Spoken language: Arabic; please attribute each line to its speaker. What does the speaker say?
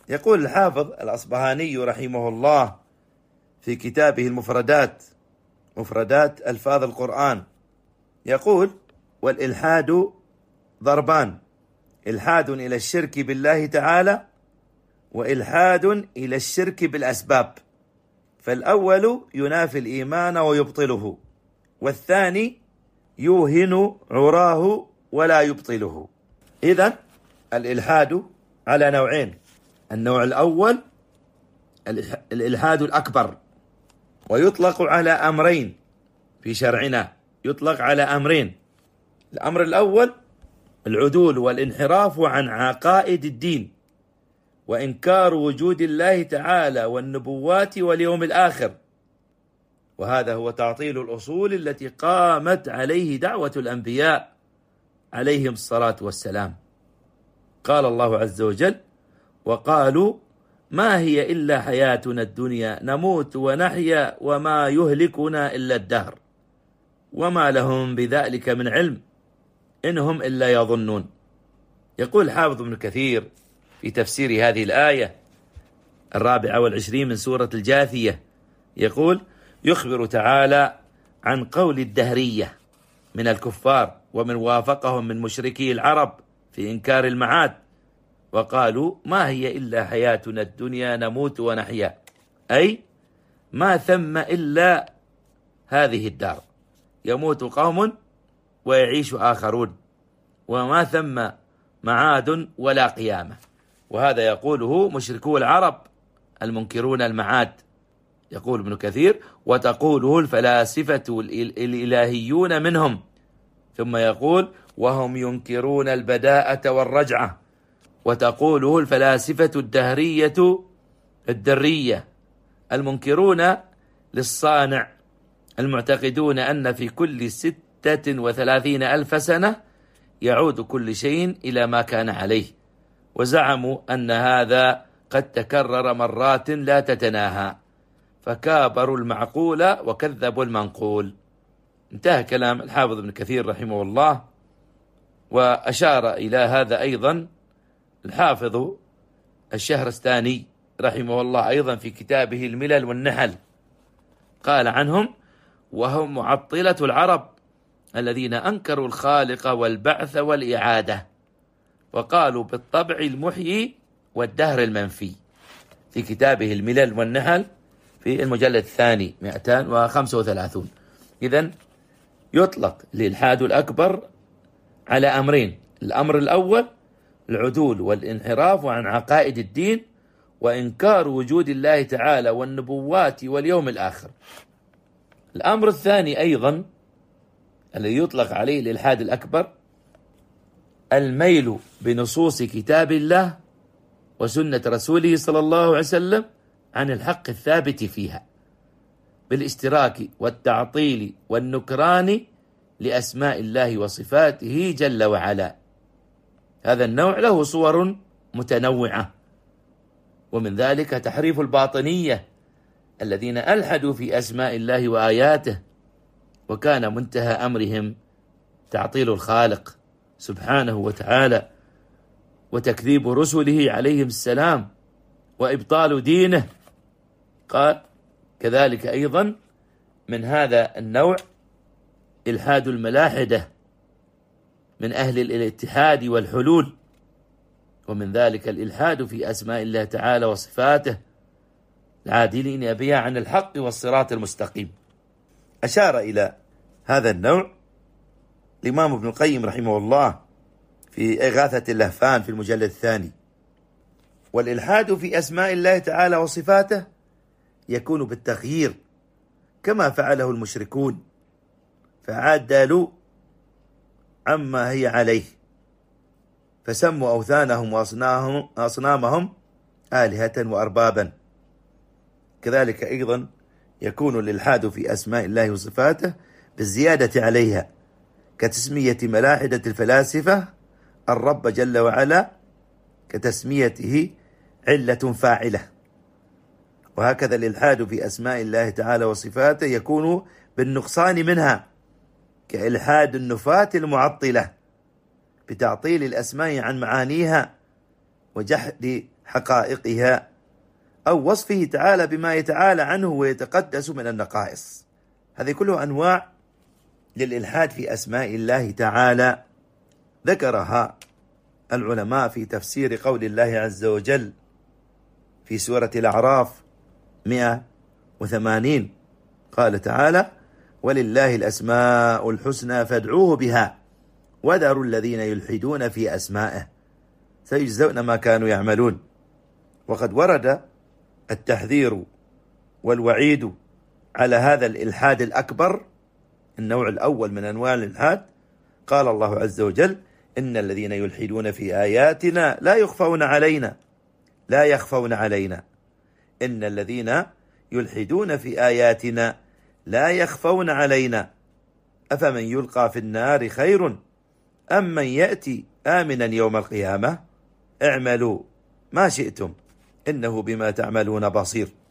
Speaker 1: يقول الحافظ الأصبهاني رحمه الله في كتابه المفردات، مفردات ألفاظ القرآن، يقول: والإلحاد ضربان: إلحاد إلى الشرك بالله تعالى، وإلحاد إلى الشرك بالأسباب. فالأول ينافي الإيمان ويبطله، والثاني يوهن عراه ولا يبطله. إذن الإلحاد على نوعين: النوع الأول الإلحاد الأكبر، ويطلق على أمرين في شرعنا، يطلق على أمرين. الأمر الأول العدول والانحراف عن عقائد الدين، وإنكار وجود الله تعالى والنبوات واليوم الآخر، وهذا هو تعطيل الأصول التي قامت عليه دعوة الأنبياء عليهم الصلاة والسلام. قال الله عز وجل: وقالوا ما هي إلا حياتنا الدنيا نموت ونحيا وما يهلكنا إلا الدهر وما لهم بذلك من علم إنهم إلا يظنون. يقول حافظ ابن كثير في تفسير هذه الآية 24 من سورة الجاثية، يقول: يخبر تعالى عن قول الدهرية من الكفار ومن وافقهم من مشركي العرب في إنكار المعاد، وقالوا ما هي إلا حياتنا الدنيا نموت ونحيا، أي ما ثم إلا هذه الدار، يموت قوم ويعيش آخرون، وما ثم معاد ولا قيامة. وهذا يقوله مشركو العرب المنكرون المعاد. يقول ابن كثير: وتقوله الفلاسفة الإلهيون منهم. ثم يقول: وهم ينكرون البداءة والرجعة. وتقوله الفلاسفة الدهرية الدرية المنكرون للصانع، المعتقدون أن في كل 36 ألف سنة يعود كل شيء إلى ما كان عليه، وزعموا أن هذا قد تكرر مرات لا تتناهى، فكابروا المعقول وكذبوا المنقول. انتهى كلام الحافظ ابن كثير رحمه الله. وأشار إلى هذا أيضا الحافظ الشهرستاني رحمه الله أيضا في كتابه الملل والنحل، قال عنهم: وهم معطلة العرب الذين أنكروا الخالق والبعث والإعادة، وقالوا بالطبع المحيي والدهر المنفي، في كتابه الملل والنحل في المجلد الثاني 235. إذن يطلق الإلحاد الأكبر على أمرين: الأمر الأول العدول والانحراف عن عقائد الدين، وإنكار وجود الله تعالى والنبوات واليوم الآخر. الأمر الثاني أيضا الذي يطلق عليه الإلحاد الأكبر الميل بنصوص كتاب الله وسنة رسوله صلى الله عليه وسلم عن الحق الثابت فيها، بالاشتراك والتعطيل والنكران لأسماء الله وصفاته جل وعلا. هذا النوع له صور متنوعة، ومن ذلك تحريف الباطنية الذين ألحدوا في أسماء الله وآياته، وكان منتهى أمرهم تعطيل الخالق سبحانه وتعالى وتكذيب رسله عليهم السلام وإبطال دينه. قال كذلك أيضا من هذا النوع إلحاد الملاحدة من أهل الاتحاد والحلول، ومن ذلك الإلحاد في أسماء الله تعالى وصفاته العادلين بها عن الحق والصراط المستقيم. أشار إلى هذا النوع الإمام ابن القيم رحمه الله في إغاثة اللهفان في المجلد الثاني: والإلحاد في أسماء الله تعالى وصفاته يكون بالتغيير كما فعله المشركون، فعدلوا عما هي عليه، فسموا أوثانهم وأصنامهم آلهة وأربابا. كذلك أيضا يكون الإلحاد في أسماء الله وصفاته بالزيادة عليها، كتسمية ملاحدة الفلاسفة الرب جل وعلا كتسميته علة فاعلة. وهكذا الإلحاد في أسماء الله تعالى وصفاته يكون بالنقصان منها، كإلحاد النفاة المعطلة بتعطيل الأسماء عن معانيها وجحد حقائقها أو وصفه تعالى بما يتعالى عنه ويتقدس من النقائص. هذه كلها أنواع للإلحاد في أسماء الله تعالى ذكرها العلماء في تفسير قول الله عز وجل في سورة الأعراف 180. قال تعالى: ولله الأسماء الحسنى فادعوه بها وذروا الذين يلحدون في أسمائه سيجزون ما كانوا يعملون. وقد ورد التحذير والوعيد على هذا الإلحاد الأكبر، النوع الأول من أنواع الإلحاد. قال الله عز وجل: إن الذين يلحدون في آياتنا لا يخفون علينا إن الذين يلحدون في آياتنا لا يخفون علينا أفمن يلقى في النار خير أم من يأتي آمنا يوم القيامة اعملوا ما شئتم إنه بما تعملون بصير.